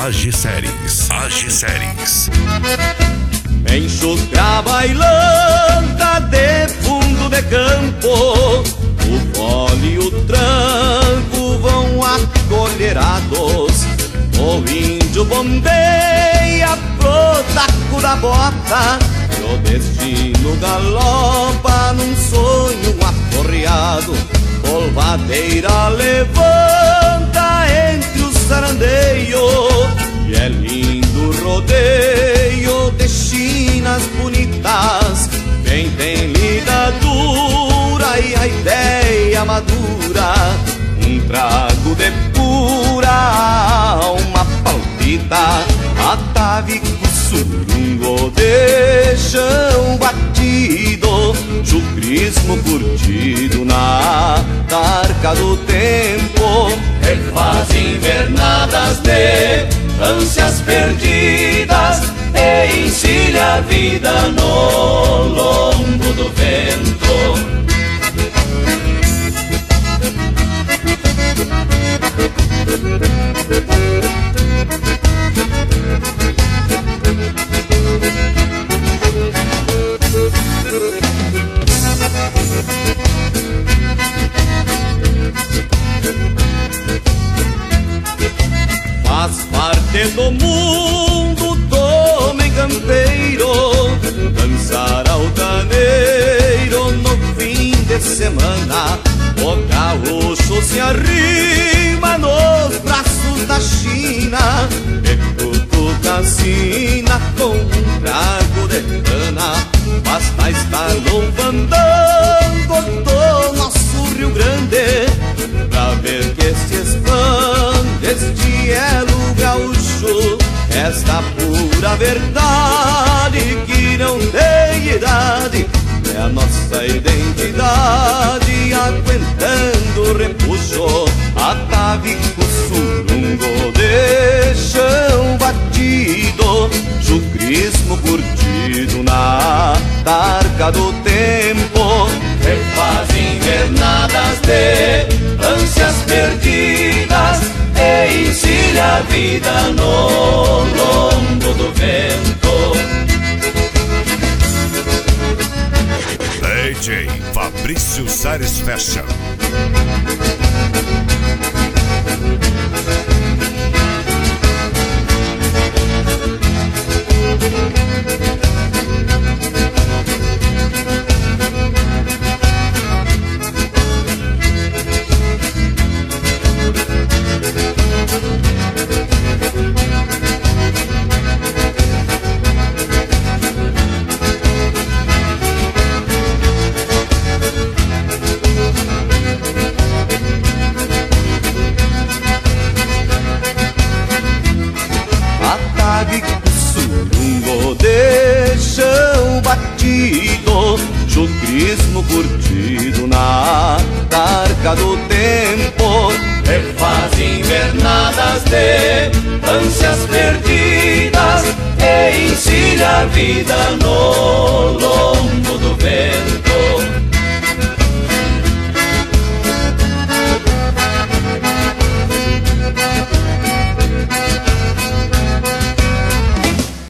Agiséries. Enxugar a bailanta de fundo de campo, o fole e o tranco vão acolherados. O índio bombeia pro taco da bota, e o destino galopa num sonho aporreado. Polvadeira levanta entre os sarandeios, e é lindo rodeio de chinas bonitas. Quem tem ligadura e a ideia madura, um trago de pura alma palpita. Atavico surungo de chão batido, chucrismo curtido na tarca do tempo. Refaz invernadas de ânsias perdidas e encilha a vida no lombo do vento. Faz parte do mundo do homem campeiro dançar altaneiro no fim de semana. O gaúcho se arrima nos braços da China e cutuca a sina com um trago de cana. Basta estar no fandango do nosso Rio Grande pra ver que se expande este elo gaúcho. Esta pura verdade que não tem idade é a nossa identidade, aguentando o repuxo. Atavico surungo de chão batido, chucrismo curtido na tarca do tempo. Refaz invernadas de ânsias perdidas e encilha a vida no lombo do vento. DJ Fabrício Sares Fashion. Surungo de chão batido, chucrismo curtido na tarca do tempo. Refaz invernadas de ânsias perdidas e encilha a vida no